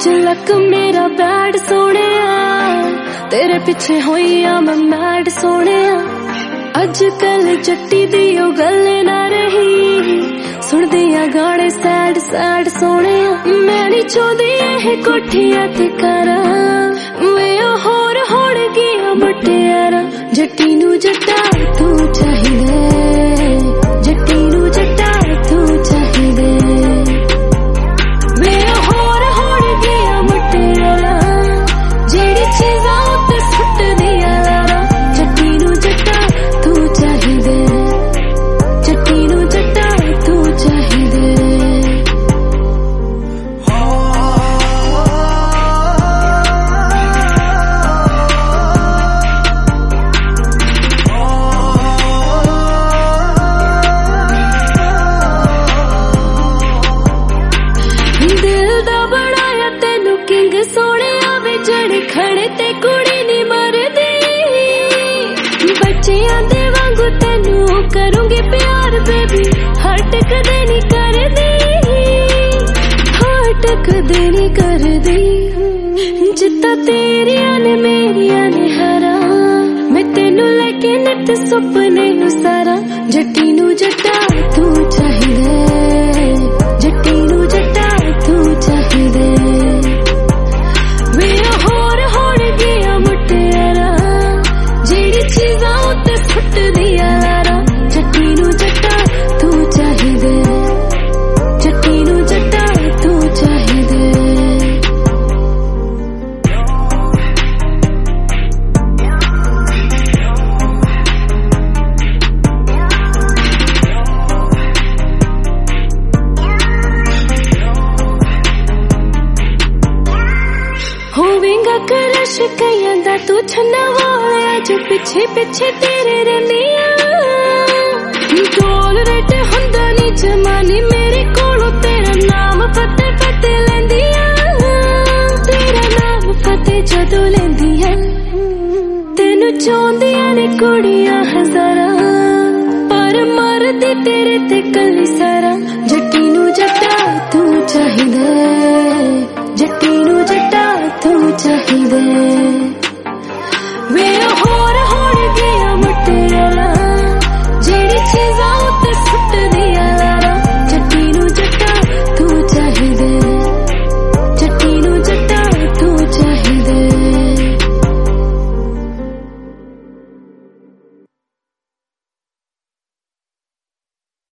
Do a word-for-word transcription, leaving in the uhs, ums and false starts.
अज luck मेरा bad सोने तेरे पिछे होई आ मैं मैड सोने अज कल जट्टी दी ओ गल ना रही सुन दिया गाने सैड सैड सोने मैं नहीं चाहती ये कोठियां ते करा वे होर होड़ गया मुटियारा जट्टी नू जट्टा तू चाहिए जट्टी नू जट्टा तू चाहिए वे होर होड़ गया मुटियारा जेड़ी चीज़ां उत्ते सुट दिया लारा जट्टी नू जट्टा तू चाहिए जट्टी नू जट्टा तू चाहिए खड़े ते कुड़ी नहीं मरदी बच्चियां दे वांगू तेनू करूंगी प्यार बेबी हट कदे नहीं करदी हट कदे नहीं करदी जित्ता तेरियां ने मेरियां ने हरा मैं तेनू लेके नित सुपने नू सारा जट्टी नू जट्टा तू चाहिए जट्टी नू जट्टा तू चाहिए चीज़ां उत्ते सुट दिया लारा जट्टी नू जट्टा तू चाहिए जट्टी नू जट्टा तू चाहिए होवेगा करश कईयां दा तू छन्ना वाला जो पिछे पिछे तेरे रंदिया डोल रेट हुंदा नी जमानी मेरे कोलों तेरा नाम पते पते लेंदिया तेरा नाम पते जदों लेंदिया तेनू चाहुंदियां ने कुड़ियां हजारा पर मरदी तेरे ते कली सारा जट्टी नू जट्टा तू चाहिए जट्टी नू जट्टा तू चाहिए वे हो